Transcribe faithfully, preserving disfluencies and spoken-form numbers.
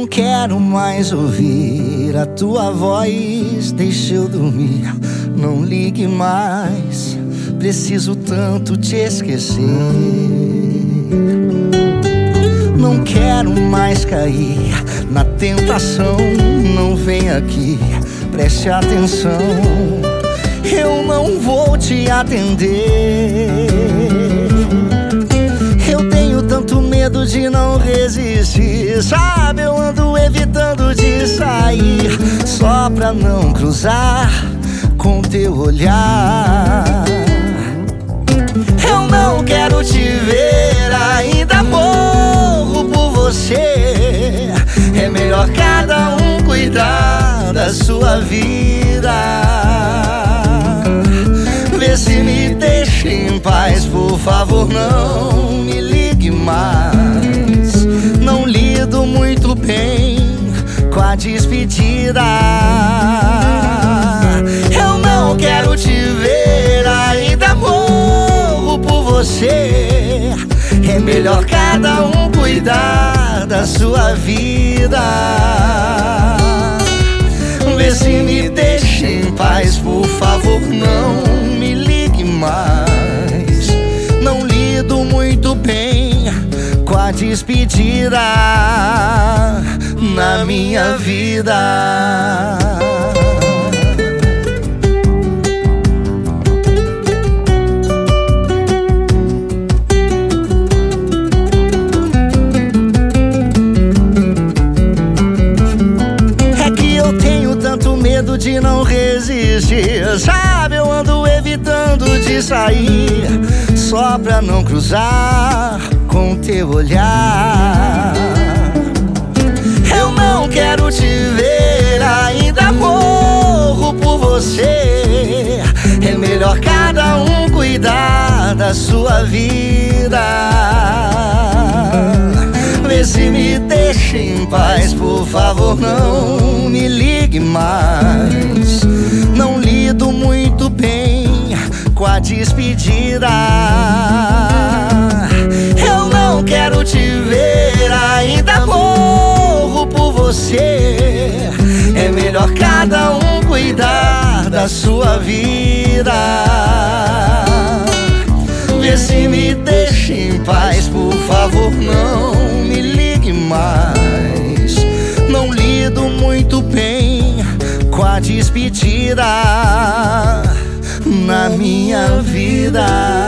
quero mais ouvir a tua voz. Deixa eu dormir, não ligue mais. Preciso tanto te esquecer. Não quero mais cair na tentação. Não vem aqui, preste atenção. Eu não vou te atender. Eu tenho tanto medo de não resistir, sabe? Eu ando evitando de sair só pra não cruzar com teu olhar. Eu não quero te ver, ainda morro por você. É melhor cada um cuidar da sua vida. Vê se me deixa em paz, por favor, não me ligue mais. Não lido muito bem com a despedida. Eu não quero te ver, ainda morro por você. É melhor cada um cuidar da sua vida. Vê se me deixa em paz, por favor, não me ligue mais. Não lido muito bem com a despedida na minha vida. Medo de não resistir, sabe? Eu ando evitando de sair só pra não cruzar com teu olhar. Eu não quero te ver, ainda morro por você. É melhor cada um cuidar da sua vida. Vê se me deixa em paz, por favor, não me ligue mais. Não lido muito bem com a despedida. Eu não quero te ver, ainda morro por você. É melhor cada um cuidar da sua vida. Vê se me deixa em paz, por favor, não me ligue mais. Não lido muito bem com a despedida na minha vida.